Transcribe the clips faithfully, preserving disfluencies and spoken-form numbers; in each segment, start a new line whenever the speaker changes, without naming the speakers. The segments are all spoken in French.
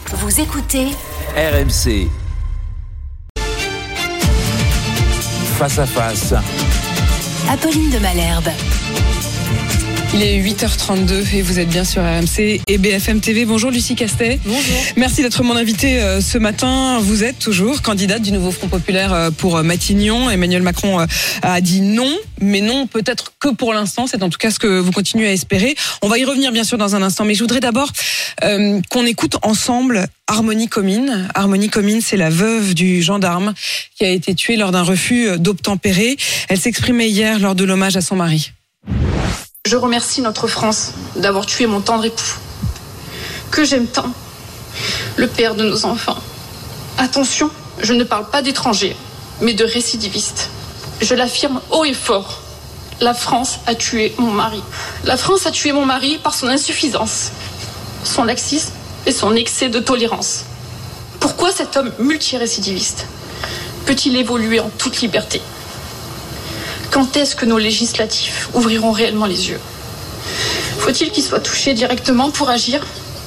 Vous écoutez
R M C. Face à face.
Apolline de Malherbe.
Il est huit heures trente-deux et vous êtes bien sur R M C et B F M T V. Bonjour Lucie Castet.
Bonjour.
Merci d'être mon invitée ce matin. Vous êtes toujours candidate du nouveau Front Populaire pour Matignon. Emmanuel Macron a dit non, mais non peut-être que pour l'instant. C'est en tout cas ce que vous continuez à espérer. On va y revenir bien sûr dans un instant, mais je voudrais d'abord euh, qu'on écoute ensemble Harmonie Comines. Harmonie Comines, c'est la veuve du gendarme qui a été tué lors d'un refus d'obtempérer. Elle s'exprimait hier lors de l'hommage à son mari.
Je remercie notre France d'avoir tué mon tendre époux, que j'aime tant, le père de nos enfants. Attention, je ne parle pas d'étrangers, mais de récidivistes. Je l'affirme haut et fort, la France a tué mon mari. La France a tué mon mari par son insuffisance, son laxisme et son excès de tolérance. Pourquoi cet homme multirécidiviste peut-il évoluer en toute liberté ? Quand est-ce que nos législatifs ouvriront réellement les yeux ? Faut-il qu'ils soient touchés directement pour agir ?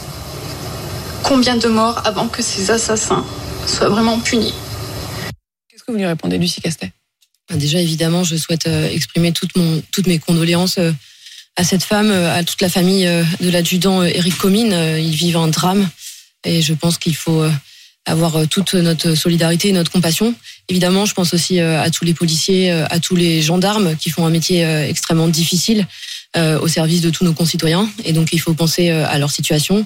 Combien de morts avant que ces assassins soient vraiment punis ?
Qu'est-ce que vous lui répondez, Lucie Castet ?
Déjà, évidemment, je souhaite exprimer toute mon, toutes mes condoléances à cette femme, à toute la famille de l'adjudant Éric Comines. Ils vivent un drame et je pense qu'il faut avoir toute notre solidarité et notre compassion. Évidemment, je pense aussi à tous les policiers, à tous les gendarmes qui font un métier extrêmement difficile au service de tous nos concitoyens. Et donc, il faut penser à leur situation.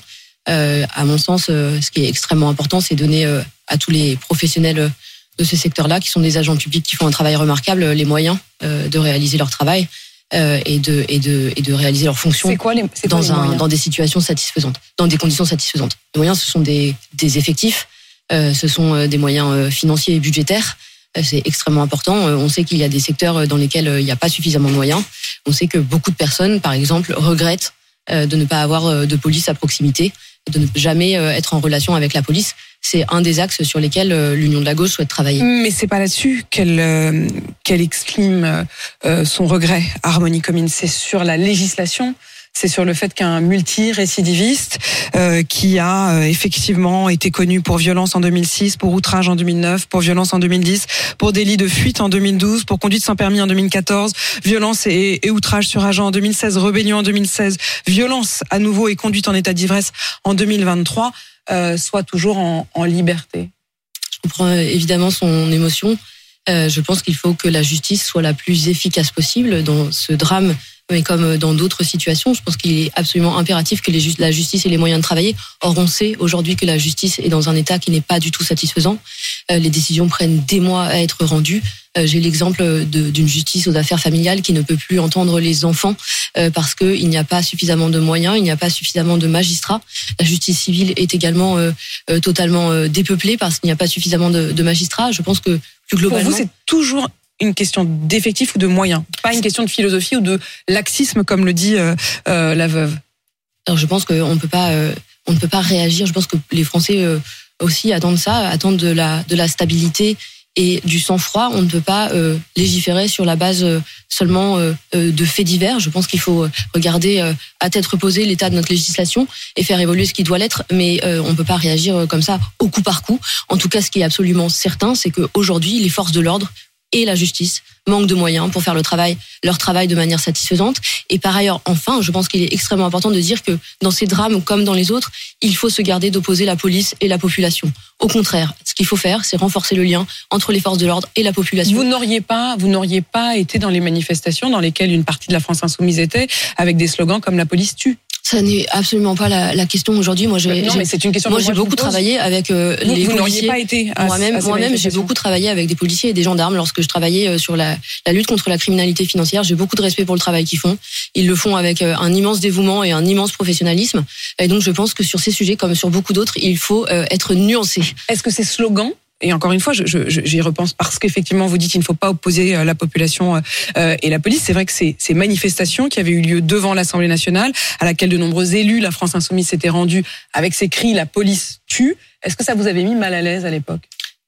À mon sens, ce qui est extrêmement important, c'est donner à tous les professionnels de ce secteur-là, qui sont des agents publics qui font un travail remarquable, les moyens de réaliser leur travail et de, et de, et de réaliser leurs fonctions
c'est quoi les, c'est
dans,
quoi les
un,
moyens ?
dans des situations satisfaisantes, dans des conditions satisfaisantes. Les moyens, ce sont des, des effectifs. Euh, ce sont des moyens euh, financiers et budgétaires. Euh, c'est extrêmement important. Euh, on sait qu'il y a des secteurs dans lesquels euh, il n'y a pas suffisamment de moyens. On sait que beaucoup de personnes, par exemple, regrettent euh, de ne pas avoir euh, de police à proximité, de ne jamais euh, être en relation avec la police. C'est un des axes sur lesquels euh, l'Union de la gauche souhaite travailler.
Mais c'est pas là-dessus qu'elle euh, qu'elle exprime euh, son regret, Harmonie Comines. C'est sur la législation. C'est sur le fait qu'un multirécidiviste euh, qui a euh, effectivement été connu pour violence en deux mille six, pour outrage en deux mille neuf, pour violence en deux mille dix, pour délit de fuite en deux mille douze, pour conduite sans permis en deux mille quatorze, violence et, et outrage sur agent en deux mille seize, rébellion en deux mille seize, violence à nouveau et conduite en état d'ivresse en deux mille vingt-trois, euh, soit toujours en, en liberté.
Je comprends évidemment son émotion. Euh, je pense qu'il faut que la justice soit la plus efficace possible dans ce drame. Mais comme dans d'autres situations, je pense qu'il est absolument impératif que les ju- la justice ait les moyens de travailler. Or, on sait aujourd'hui que la justice est dans un état qui n'est pas du tout satisfaisant. Euh, les décisions prennent des mois à être rendues. Euh, j'ai l'exemple de, d'une justice aux affaires familiales qui ne peut plus entendre les enfants euh, parce qu'il n'y a pas suffisamment de moyens, il n'y a pas suffisamment de magistrats. La justice civile est également euh, euh, totalement euh, dépeuplée parce qu'il n'y a pas suffisamment de, de magistrats. Je pense que plus globalement...
Pour vous, c'est toujours une question d'effectifs ou de moyens, pas une question de philosophie ou de laxisme comme le dit euh, euh, la veuve.
Alors je pense qu'on peut pas, euh, on ne peut pas réagir. Je pense que les Français euh, aussi attendent ça, attendent de la de la stabilité et du sang-froid. On ne peut pas euh, légiférer sur la base euh, seulement euh, de faits divers. Je pense qu'il faut regarder euh, à tête reposée l'état de notre législation et faire évoluer ce qui doit l'être. Mais euh, on ne peut pas réagir comme ça au coup par coup. En tout cas, ce qui est absolument certain, c'est qu'aujourd'hui, les forces de l'ordre et la justice manquent de moyens pour faire le travail, leur travail de manière satisfaisante. Et par ailleurs, enfin, je pense qu'il est extrêmement important de dire que dans ces drames, comme dans les autres, il faut se garder d'opposer la police et la population. Au contraire, ce qu'il faut faire, c'est renforcer le lien entre les forces de l'ordre et la population.
Vous n'auriez pas, vous n'auriez pas été dans les manifestations dans lesquelles une partie de la France insoumise était, avec des slogans comme la police tue.
Ça n'est absolument pas la, la question aujourd'hui. Moi, j'ai,
non,
j'ai,
mais c'est une question
moi,
que
j'ai
moi,
beaucoup travaillé avec euh,
vous,
les
vous
policiers.
N'auriez pas été à,
moi-même,
à ces
moi-même, j'ai beaucoup travaillé avec des policiers et des gendarmes lorsque je travaillais sur la, la lutte contre la criminalité financière. J'ai beaucoup de respect pour le travail qu'ils font. Ils le font avec un immense dévouement et un immense professionnalisme. Et donc, je pense que sur ces sujets, comme sur beaucoup d'autres, il faut euh, être nuancé.
Est-ce que ces slogans Et encore une fois, je, je, j'y repense parce qu'effectivement, vous dites qu'il ne faut pas opposer la population euh, et la police. C'est vrai que ces, ces manifestations qui avaient eu lieu devant l'Assemblée nationale, à laquelle de nombreux élus, la France insoumise, s'étaient rendus avec ces cris « la police tue », est-ce que ça vous avait mis mal à l'aise à l'époque ?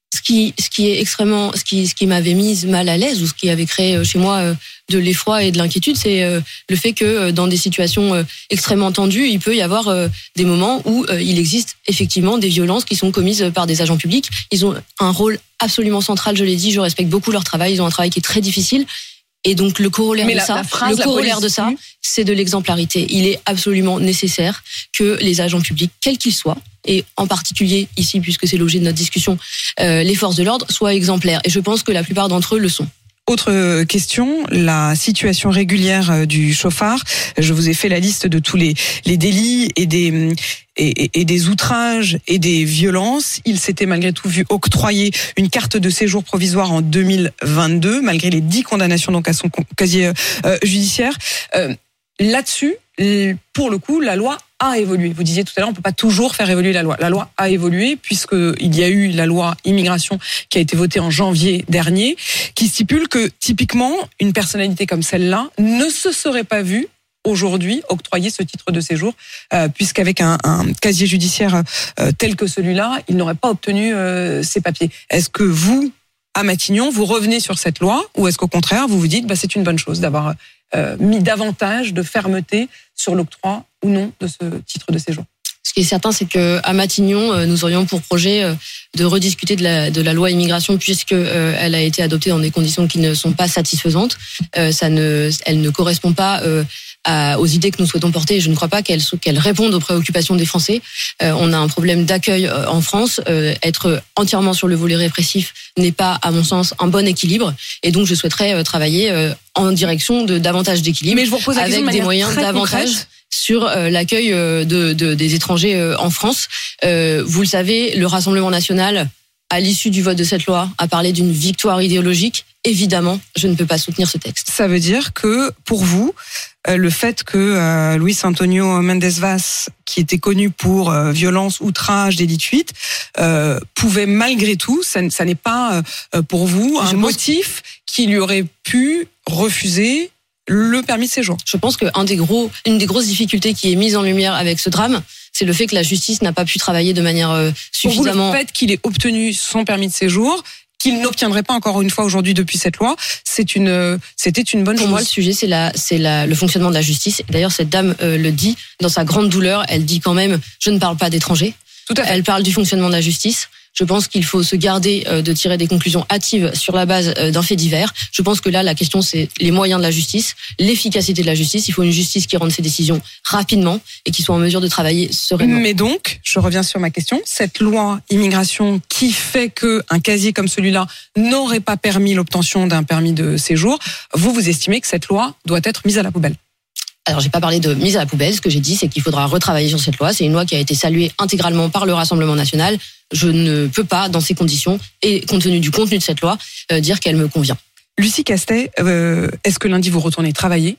Ce qui, ce qui est extrêmement, ce qui, ce qui m'avait mise mal à l'aise ou ce qui avait créé chez moi de l'effroi et de l'inquiétude, c'est le fait que dans des situations extrêmement tendues, il peut y avoir des moments où il existe effectivement des violences qui sont commises par des agents publics. Ils ont un rôle absolument central, je l'ai dit, je respecte beaucoup leur travail, ils ont un travail qui est très difficile. Et donc le corollaire
Mais
de
la,
ça,
la phrase,
le corollaire de ça, c'est de l'exemplarité. Il est absolument nécessaire que les agents publics, quels qu'ils soient, et en particulier ici, puisque c'est l'objet de notre discussion, euh, les forces de l'ordre, soient exemplaires. Et je pense que la plupart d'entre eux le sont.
Autre question, la situation régulière du chauffard. Je vous ai fait la liste de tous les, les délits et des, et, et, et des outrages et des violences. Il s'était malgré tout vu octroyer une carte de séjour provisoire en deux mille vingt-deux, malgré les dix condamnations donc à son casier euh, judiciaire. Euh, là-dessus, pour le coup, la loi a évolué. Vous disiez tout à l'heure, on peut pas toujours faire évoluer la loi. La loi a évolué puisqu'il y a eu la loi immigration qui a été votée en janvier dernier, qui stipule que typiquement une personnalité comme celle-là ne se serait pas vue aujourd'hui octroyer ce titre de séjour, euh, puisqu'avec un, un casier judiciaire euh, tel que celui-là, il n'aurait pas obtenu euh, ces papiers. Est-ce que vous, à Matignon, vous revenez sur cette loi, ou est-ce qu'au contraire, vous vous dites bah, c'est une bonne chose d'avoir euh, mis davantage de fermeté sur l'octroi ou non de ce titre de séjour?
Ce qui est certain, c'est que à Matignon, nous aurions pour projet de rediscuter de la, de la loi immigration, puisque euh, elle a été adoptée dans des conditions qui ne sont pas satisfaisantes. Euh, ça ne, elle ne correspond pas euh, à, aux idées que nous souhaitons porter. Et je ne crois pas qu'elle, qu'elle réponde aux préoccupations des Français. Euh, on a un problème d'accueil en France. Euh, être entièrement sur le volet répressif n'est pas, à mon sens, un bon équilibre. Et donc, je souhaiterais euh, travailler euh, en direction de davantage d'équilibre,
Mais je vous repose la
avec
question de
des moyens davantage. Concrète. Sur euh, l'accueil euh, de, de, des étrangers euh, en France. Euh, vous le savez, le Rassemblement national, à l'issue du vote de cette loi, a parlé d'une victoire idéologique. Évidemment, je ne peux pas soutenir ce texte.
Ça veut dire que, pour vous, euh, le fait que euh, Luis Antonio Mendes Vaz, qui était connu pour euh, violence, outrage, délit de fuite, euh, pouvait malgré tout, ça, ça n'est pas euh, pour vous un motif qui lui aurait pu refuser le permis de séjour.
Je pense qu'un des gros, une des grosses difficultés qui est mise en lumière avec ce drame, c'est le fait que la justice n'a pas pu travailler de manière euh, suffisamment.
Pour vous, le fait qu'il ait obtenu son permis de séjour, qu'il n'obtiendrait pas encore une fois aujourd'hui depuis cette loi, c'est une, c'était une bonne
Pour
chose.
Pour moi, le sujet, c'est la, c'est la, le fonctionnement de la justice. D'ailleurs, cette dame euh, le dit dans sa grande douleur. Elle dit quand même, je ne parle pas d'étrangers.
Tout à fait.
Elle parle du fonctionnement de la justice. Je pense qu'il faut se garder de tirer des conclusions hâtives sur la base d'un fait divers. Je pense que là, la question, c'est les moyens de la justice, l'efficacité de la justice. Il faut une justice qui rende ses décisions rapidement et qui soit en mesure de travailler sereinement.
Mais donc, je reviens sur ma question, cette loi immigration qui fait qu'un casier comme celui-là n'aurait pas permis l'obtention d'un permis de séjour, vous, vous estimez que cette loi doit être mise à la poubelle?
Alors, j'ai pas parlé de mise à la poubelle. Ce que j'ai dit, c'est qu'il faudra retravailler sur cette loi. C'est une loi qui a été saluée intégralement par le Rassemblement national. Je ne peux pas, dans ces conditions, et compte tenu du contenu de cette loi, euh, dire qu'elle me convient.
Lucie Castet, euh, est-ce que lundi vous retournez travailler?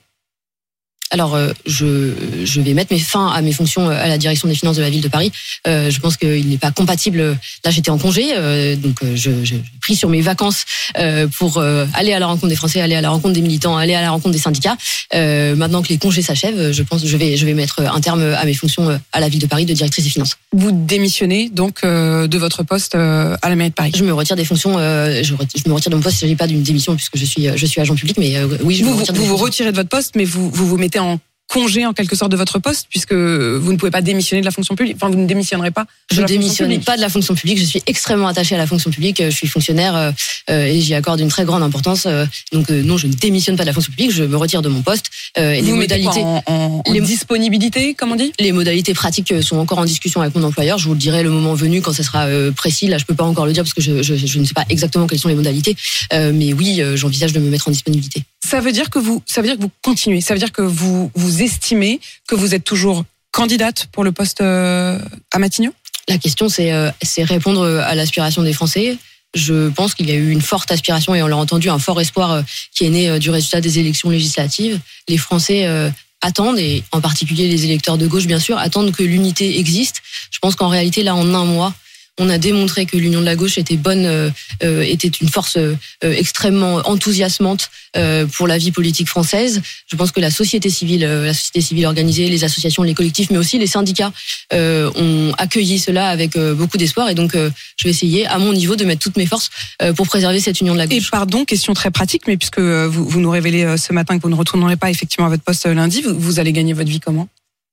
Alors, euh, je, je vais mettre mes fins à mes fonctions à la direction des finances de la ville de Paris. Euh, je pense qu'il n'est pas compatible. Là, j'étais en congé, euh, donc euh, je, je pris sur mes vacances euh, pour euh, aller à la rencontre des Français, aller à la rencontre des militants, aller à la rencontre des syndicats. Euh, maintenant que les congés s'achèvent, je pense que je vais, je vais mettre un terme à mes fonctions à la ville de Paris de directrice des finances.
Vous démissionnez donc euh, de votre poste euh, à la mairie de Paris? Je
me retire des fonctions. Euh, je, je me retire de mon poste. Il ne s'agit pas d'une démission puisque je suis, je suis agent public, mais euh, oui, je
vous
me retire.
Vous vous retirez de votre poste, mais vous vous, vous mettez en congé en quelque sorte de votre poste, puisque vous ne pouvez pas démissionner de la fonction publique. Enfin, vous ne démissionnerez pas. De
je
ne
démissionne pas de la fonction publique. Je suis extrêmement attachée à la fonction publique. Je suis fonctionnaire euh, et j'y accorde une très grande importance. Euh, donc euh, non, je ne démissionne pas de la fonction publique. Je me retire de mon poste. Euh, et
vous
les
mettez
modalités,
quoi, en, en,
les
en disponibilité, comme on dit.
Les modalités pratiques sont encore en discussion avec mon employeur. Je vous le dirai le moment venu quand ça sera euh, précis. Là, je peux pas encore le dire parce que je, je, je ne sais pas exactement quelles sont les modalités. Euh, mais oui, euh, j'envisage de me mettre en disponibilité.
Ça veut dire que vous, ça veut dire que vous continuez. Ça veut dire que vous, vous estimez que vous êtes toujours candidate pour le poste euh, à Matignon?
La question, c'est, euh, c'est répondre à l'aspiration des Français. Je pense qu'il y a eu une forte aspiration et on l'a entendu, un fort espoir euh, qui est né euh, du résultat des élections législatives. Les Français euh, attendent, et en particulier les électeurs de gauche, bien sûr, attendent que l'unité existe. Je pense qu'en réalité, là, en un mois, On a démontré que l'union de la gauche était bonne, euh, euh, était une force euh, extrêmement enthousiasmante euh, pour la vie politique française. Je pense que la société civile, euh, la société civile organisée, les associations, les collectifs, mais aussi les syndicats euh, ont accueilli cela avec euh, beaucoup d'espoir. Et donc, euh, je vais essayer, à mon niveau, de mettre toutes mes forces euh, pour préserver cette union de la gauche.
Et pardon, question très pratique, mais puisque vous, vous nous révélez ce matin que vous ne retournerez pas effectivement à votre poste lundi, vous, vous allez gagner votre vie comment ?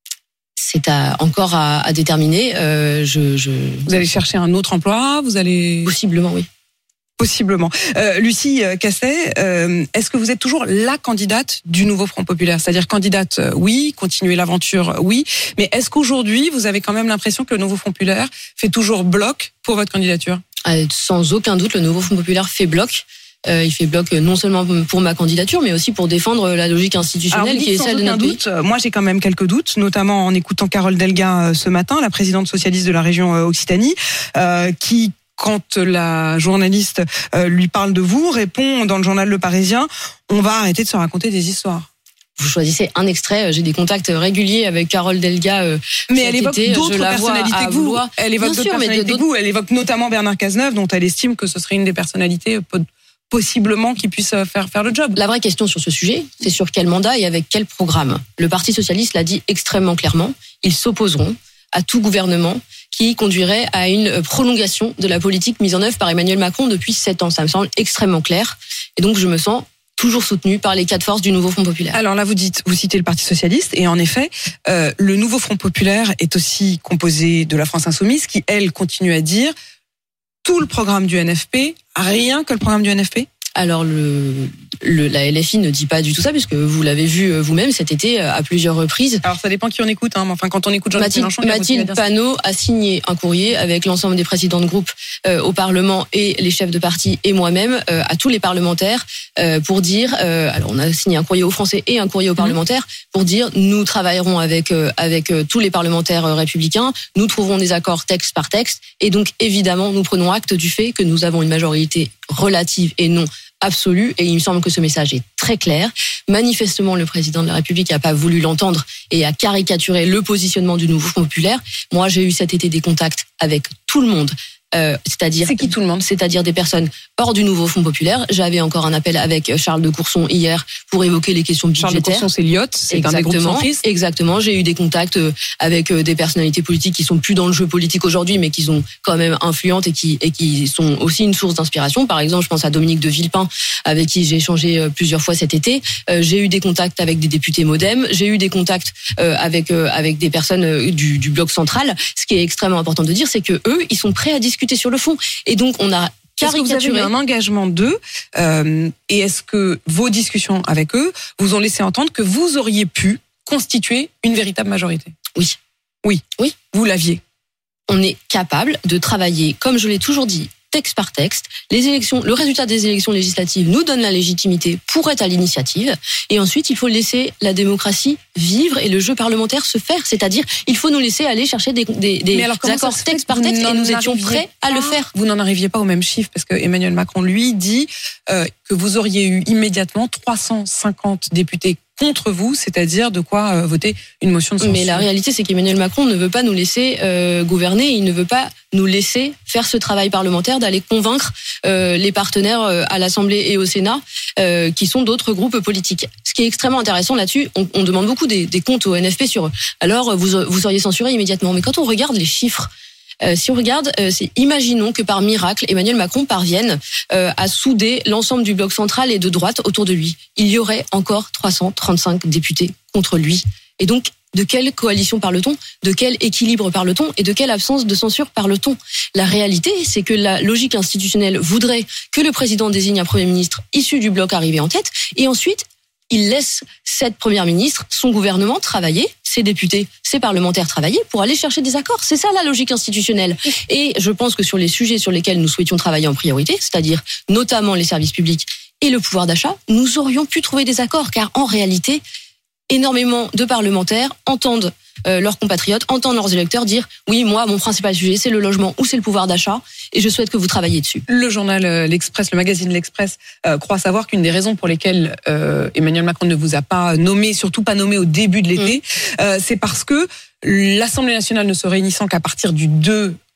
C'est à, encore à, à déterminer. Euh, je, je...
Vous allez chercher un autre emploi, vous allez...
Possiblement, oui.
Possiblement. Euh, Lucie Casset, euh, est-ce que vous êtes toujours la candidate du nouveau Front Populaire ? C'est-à-dire candidate, euh, oui, continuer l'aventure, oui, mais est-ce qu'aujourd'hui, vous avez quand même l'impression que le nouveau Front Populaire fait toujours bloc pour votre candidature ?
euh, Sans aucun doute, le nouveau Front Populaire fait bloc. Euh, il fait bloc non seulement pour ma candidature, mais aussi pour défendre la logique institutionnelle qui est celle de notre pays.
Doute, moi, j'ai quand même quelques doutes, notamment en écoutant Carole Delga ce matin, la présidente socialiste de la région Occitanie, euh, qui, quand la journaliste euh, lui parle de vous, répond dans le journal Le Parisien, on va arrêter de se raconter des histoires.
Vous choisissez un extrait. J'ai des contacts réguliers avec Carole Delga. Euh,
mais elle évoque
été,
d'autres personnalités que vous. Vouloir. Elle évoque
Bien
d'autres
sûr,
personnalités que vous. Elle évoque notamment Bernard Cazeneuve, dont elle estime que ce serait une des personnalités possiblement qui puisse faire faire le job.
La vraie question sur ce sujet, c'est sur quel mandat et avec quel programme. Le Parti socialiste l'a dit extrêmement clairement. Ils s'opposeront à tout gouvernement qui conduirait à une prolongation de la politique mise en œuvre par Emmanuel Macron depuis sept ans. Ça me semble extrêmement clair. Et donc, je me sens toujours soutenue par les quatre forces du nouveau Front Populaire.
Alors là, vous dites, vous citez le Parti socialiste, et en effet, euh, le nouveau Front Populaire est aussi composé de la France insoumise, qui elle continue à dire tout le programme du N F P, rien que le programme du N F P.
Alors le, le la L F I ne dit pas du tout ça, puisque vous l'avez vu vous-même cet été à plusieurs reprises.
Alors ça dépend qui on écoute, hein. Enfin quand on écoute Jean-Luc Mélenchon,
Mathilde Panot a signé un courrier avec l'ensemble des présidents de groupe euh, au Parlement et les chefs de parti et moi-même euh, à tous les parlementaires euh, pour dire. Euh, alors on a signé un courrier aux Français et un courrier aux parlementaires pour dire nous travaillerons avec euh, avec euh, tous les parlementaires euh, républicains. Nous trouverons des accords texte par texte et donc évidemment nous prenons acte du fait que nous avons une majorité relative et non absolue, et il me semble que ce message est très clair. Manifestement, le président de la République n'a pas voulu l'entendre et a caricaturé le positionnement du nouveau Front Populaire. Moi, j'ai eu cet été des contacts avec tout le monde. Euh, c'est-à-dire,
c'est qui tout le monde ?
C'est-à-dire des personnes hors du nouveau Front Populaire. J'avais encore un appel avec Charles de Courson hier pour évoquer les questions budgétaires.
Charles de Courson, c'est l'I O T, c'est
exactement,
un des groupes centristes.
Exactement. J'ai eu des contacts avec des personnalités politiques qui sont plus dans le jeu politique aujourd'hui, mais qui sont quand même influentes et qui et qui sont aussi une source d'inspiration. Par exemple, je pense à Dominique de Villepin, avec qui j'ai échangé plusieurs fois cet été. Euh, j'ai eu des contacts avec des députés MoDem. J'ai eu des contacts euh, avec euh, avec des personnes du, du bloc central. Ce qui est extrêmement important de dire, c'est que eux, ils sont prêts à discuter sur le fond. Et donc, on a caricaturé.
Est-ce que vous avez eu un engagement d'eux euh, et est-ce que vos discussions avec eux vous ont laissé entendre que vous auriez pu constituer une véritable majorité ?
Oui.
Oui.
Oui.
Vous l'aviez.
On est capable de travailler, comme je l'ai toujours dit, texte par texte. Les élections, le résultat des élections législatives nous donne la légitimité pour être à l'initiative. Et ensuite, il faut laisser la démocratie vivre et le jeu parlementaire se faire. C'est-à-dire, il faut nous laisser aller chercher des, des, des accords texte par texte et nous étions prêts à le faire.
Vous n'en arriviez pas au même chiffre parce que Emmanuel Macron, lui, dit euh, que vous auriez eu immédiatement trois cent cinquante députés contre vous, c'est-à-dire de quoi euh, voter une motion de censure.
Mais la réalité, c'est qu'Emmanuel Macron ne veut pas nous laisser euh, gouverner, il ne veut pas nous laisser faire ce travail parlementaire d'aller convaincre euh, les partenaires euh, à l'Assemblée et au Sénat, euh, qui sont d'autres groupes politiques. Ce qui est extrêmement intéressant là-dessus, on, on demande beaucoup des, des comptes au N F P sur eux. Alors, vous, vous seriez censuré immédiatement. Mais quand on regarde les chiffres, Euh, si on regarde, euh, c'est imaginons que par miracle, Emmanuel Macron parvienne euh, à souder l'ensemble du bloc central et de droite autour de lui. Il y aurait encore trois cent trente-cinq députés contre lui. Et donc, de quelle coalition parle-t-on ? De quel équilibre parle-t-on ? Et de quelle absence de censure parle-t-on ? La réalité, c'est que la logique institutionnelle voudrait que le président désigne un Premier ministre issu du bloc arrivé en tête, et ensuite, il laisse cette première ministre, son gouvernement travailler, ses députés, ses parlementaires travailler pour aller chercher des accords. C'est ça la logique institutionnelle. Et je pense que sur les sujets sur lesquels nous souhaitions travailler en priorité, c'est-à-dire notamment les services publics et le pouvoir d'achat, nous aurions pu trouver des accords, car en réalité, énormément de parlementaires entendent euh, leurs compatriotes, entendent leurs électeurs dire « Oui, moi, mon principal sujet, c'est le logement ou c'est le pouvoir d'achat et je souhaite que vous travailliez dessus. »
Le journal euh, L'Express, le magazine L'Express, euh, croit savoir qu'une des raisons pour lesquelles euh, Emmanuel Macron ne vous a pas nommé, surtout pas nommé au début de l'été, mmh. euh, c'est parce que l'Assemblée nationale ne se réunissant qu'à partir du deux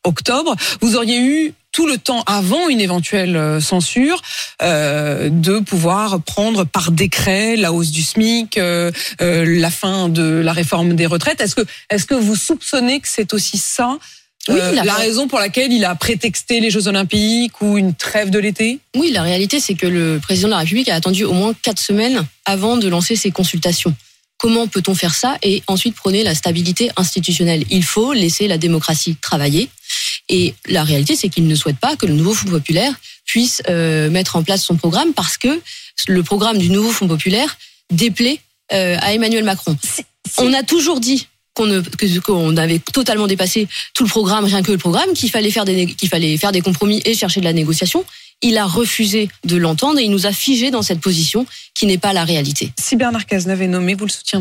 octobre. Vous auriez eu tout le temps avant une éventuelle censure euh, de pouvoir prendre par décret la hausse du SMIC, euh, euh, la fin de la réforme des retraites. Est-ce que, est-ce que vous soupçonnez que c'est aussi ça euh, oui, la, la raison pour laquelle il a prétexté les Jeux Olympiques ou une trêve de l'été ?
Oui, la réalité, c'est que le président de la République a attendu au moins quatre semaines avant de lancer ses consultations. Comment peut-on faire ça et ensuite prôner la stabilité institutionnelle ? Il faut laisser la démocratie travailler. Et la réalité, c'est qu'il ne souhaite pas que le nouveau Fonds populaire puisse euh, mettre en place son programme parce que le programme du nouveau Fonds populaire déplaît euh, à Emmanuel Macron. Si, si. On a toujours dit qu'on, ne, que, qu'on avait totalement dépassé tout le programme, rien que le programme, qu'il fallait faire des, qu'il fallait faire des compromis et chercher de la négociation. Il a refusé de l'entendre et il nous a figés dans cette position qui n'est pas la réalité.
Si Bernard Cazeneuve est nommé, vous le soutiendrez ?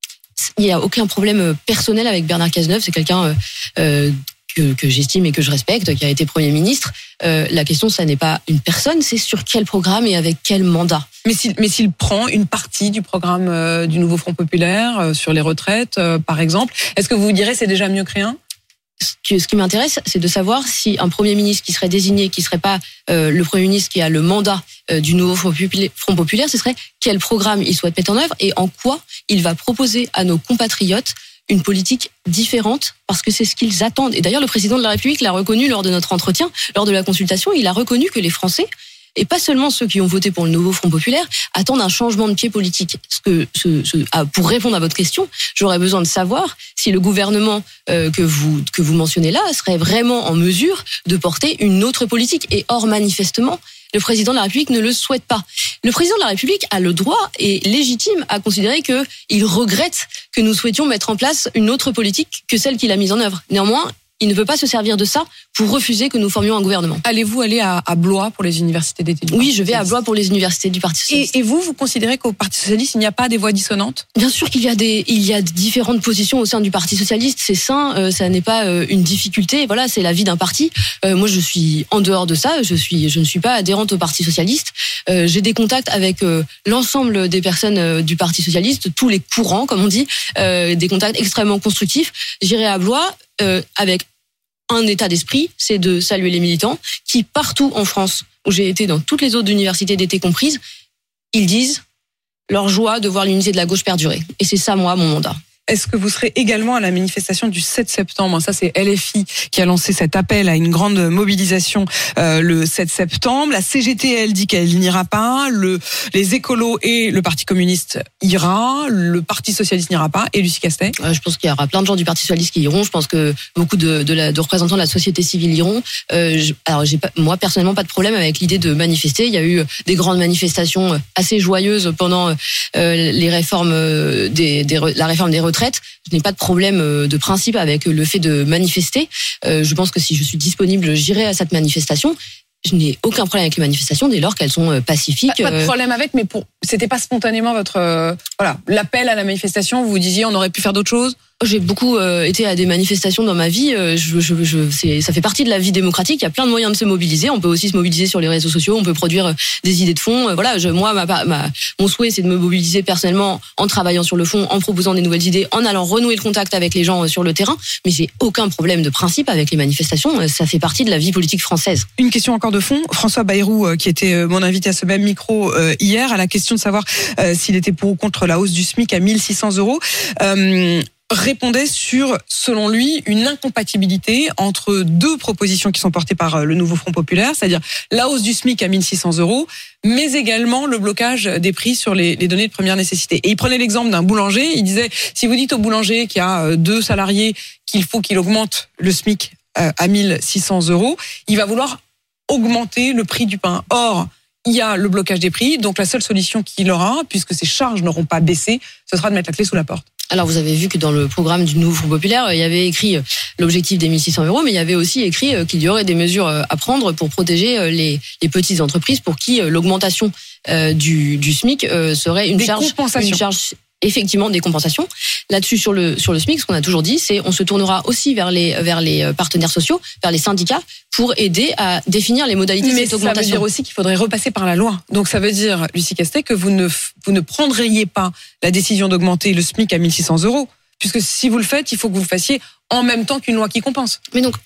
Il n'y a aucun problème personnel avec Bernard Cazeneuve. C'est quelqu'un euh, euh, que, que j'estime et que je respecte, qui a été Premier ministre. Euh, la question, ça n'est pas une personne, c'est sur quel programme et avec quel mandat.
Mais s'il, mais s'il prend une partie du programme euh, du nouveau Front populaire, euh, sur les retraites, euh, par exemple, est-ce que vous vous direz c'est déjà mieux que rien ?
Ce qui, ce qui m'intéresse, c'est de savoir si un Premier ministre qui serait désigné, qui serait pas euh, le Premier ministre qui a le mandat euh, du nouveau Front populaire, Front populaire, ce serait quel programme il souhaite mettre en œuvre et en quoi il va proposer à nos compatriotes une politique différente, parce que c'est ce qu'ils attendent. Et d'ailleurs, le président de la République l'a reconnu lors de notre entretien, lors de la consultation, il a reconnu que les Français, et pas seulement ceux qui ont voté pour le nouveau Front populaire, attendent un changement de pied politique. Ce que, ce, ce, pour répondre à votre question, j'aurais besoin de savoir si le gouvernement euh, que vous que vous mentionnez là serait vraiment en mesure de porter une autre politique. Et or, manifestement, le président de la République ne le souhaite pas. Le président de la République a le droit et légitime à considérer qu'il regrette que nous souhaitions mettre en place une autre politique que celle qu'il a mise en œuvre. Néanmoins, il ne peut pas se servir de ça pour refuser que nous formions un gouvernement.
Allez-vous aller à, à Blois pour les universités d'été du
Oui,
Parti
je vais à Blois pour les universités du Parti socialiste.
Et, et vous, vous considérez qu'au Parti socialiste, il n'y a pas des voix dissonantes ?
Bien sûr qu'il y a des, il y a différentes positions au sein du Parti socialiste. C'est sain, euh, ça n'est pas euh, une difficulté. Voilà, c'est la vie d'un parti. Euh, moi, je suis en dehors de ça. Je suis, je ne suis pas adhérente au Parti socialiste. Euh, j'ai des contacts avec euh, l'ensemble des personnes euh, du Parti socialiste, tous les courants, comme on dit, euh, des contacts extrêmement constructifs. J'irai à Blois euh, avec un état d'esprit, c'est de saluer les militants qui, partout en France, où j'ai été dans toutes les autres universités d'été comprises, ils disent leur joie de voir l'unité de la gauche perdurer. Et c'est ça, moi, mon mandat.
Est-ce que vous serez également à la manifestation du sept septembre ? Ça, c'est L F I qui a lancé cet appel à une grande mobilisation euh, le sept septembre. La C G T, elle, dit qu'elle n'ira pas. Le, les écolos et le Parti communiste ira. Le Parti socialiste n'ira pas. Et Lucie Castet ?
euh, Je pense qu'il y aura plein de gens du Parti socialiste qui iront. Je pense que beaucoup de, de, la, de représentants de la société civile iront. Euh, je, alors, j'ai pas, moi, personnellement, pas de problème avec l'idée de manifester. Il y a eu des grandes manifestations assez joyeuses pendant euh, les réformes des, des, la réforme des retraites. Je n'ai pas de problème de principe avec le fait de manifester. Euh, je pense que si je suis disponible, j'irai à cette manifestation. Je n'ai aucun problème avec les manifestations dès lors qu'elles sont pacifiques.
Pas, pas de problème avec, mais pour, c'était pas spontanément votre, euh, voilà, l'appel à la manifestation. Vous vous disiez, on aurait pu faire d'autres choses.
J'ai beaucoup euh, été à des manifestations dans ma vie. Euh, je, je, je, c'est, ça fait partie de la vie démocratique. Il y a plein de moyens de se mobiliser. On peut aussi se mobiliser sur les réseaux sociaux. On peut produire euh, des idées de fond. Euh, voilà, je, moi, ma, ma, mon souhait, c'est de me mobiliser personnellement en travaillant sur le fond, en proposant des nouvelles idées, en allant renouer le contact avec les gens euh, sur le terrain. Mais j'ai aucun problème de principe avec les manifestations. Euh, ça fait partie de la vie politique française.
Une question encore de fond. François Bayrou, euh, qui était euh, mon invité à ce même micro euh, hier, à la question de savoir euh, s'il était pour ou contre la hausse du SMIC à mille six cents euros. Euh, répondait sur, selon lui, une incompatibilité entre deux propositions qui sont portées par le nouveau Front populaire, c'est-à-dire la hausse du SMIC à mille six cents euros, mais également le blocage des prix sur les, les données de première nécessité. Et il prenait l'exemple d'un boulanger, il disait, si vous dites au boulanger qui a deux salariés qu'il faut qu'il augmente le SMIC à mille six cents euros, il va vouloir augmenter le prix du pain. Or, il y a le blocage des prix, donc la seule solution qu'il aura, puisque ses charges n'auront pas baissé, ce sera de mettre la clé sous la porte.
Alors vous avez vu que dans le programme du nouveau Front populaire, il y avait écrit l'objectif des mille six cents euros, mais il y avait aussi écrit qu'il y aurait des mesures à prendre pour protéger les, les petites entreprises pour qui l'augmentation du, du SMIC serait une
des
charge, une charge effectivement des compensations. Là-dessus, sur le sur le SMIC, ce qu'on a toujours dit, c'est on se tournera aussi vers les vers les partenaires sociaux, vers les syndicats, pour aider à définir les modalités
mais
de cette augmentation.
Mais ça veut dire aussi qu'il faudrait repasser par la loi. Donc ça veut dire, Lucie Castet, que vous ne vous ne prendriez pas la décision d'augmenter le SMIC à mille six cents euros, puisque si vous le faites, il faut que vous le fassiez en même temps qu'une loi qui compense.
Mais donc on,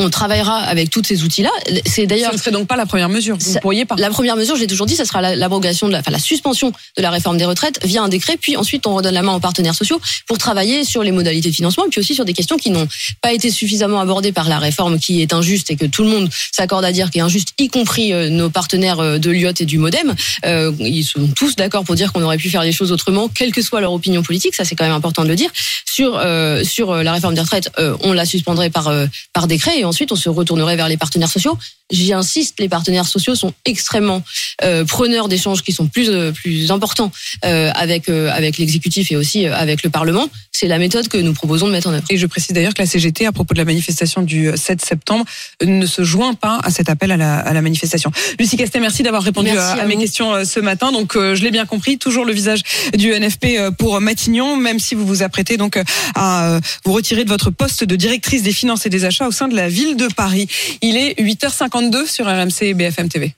on travaillera avec tous ces outils-là. C'est d'ailleurs.
Ce ne serait donc pas la première mesure. Vous ne pourriez pas.
La première mesure, j'ai toujours dit, ça sera l'abrogation de la, enfin la suspension de la réforme des retraites via un décret, puis ensuite on redonne la main aux partenaires sociaux pour travailler sur les modalités de financement, et puis aussi sur des questions qui n'ont pas été suffisamment abordées par la réforme, qui est injuste et que tout le monde s'accorde à dire qu'est injuste, y compris euh, nos partenaires de l'U O T et du MoDem. Euh, ils sont tous d'accord pour dire qu'on aurait pu faire les choses autrement, quelle que soit leur opinion politique. Ça, c'est quand même important de le dire. Sur euh, sur la réforme des retraites, euh, on la suspendrait par euh, par décret, et ensuite on se retournerait vers les partenaires sociaux. J'y insiste, les partenaires sociaux sont extrêmement euh, preneurs d'échanges qui sont plus euh, plus importants euh, avec euh, avec l'exécutif et aussi euh, avec le Parlement. C'est la méthode que nous proposons de mettre en œuvre.
Et je précise d'ailleurs que la C G T, à propos de la manifestation du sept septembre, ne se joint pas à cet appel à la, à la manifestation. Lucie Castet, merci d'avoir répondu à, à, à mes questions ce matin. Donc, euh, je l'ai bien compris, toujours le visage du N F P pour Matignon, même si vous vous apprêtez donc à vous retirer de votre poste de directrice des finances et des achats au sein de la ville de Paris. Il est huit heures cinquante-deux sur R M C et B F M T V.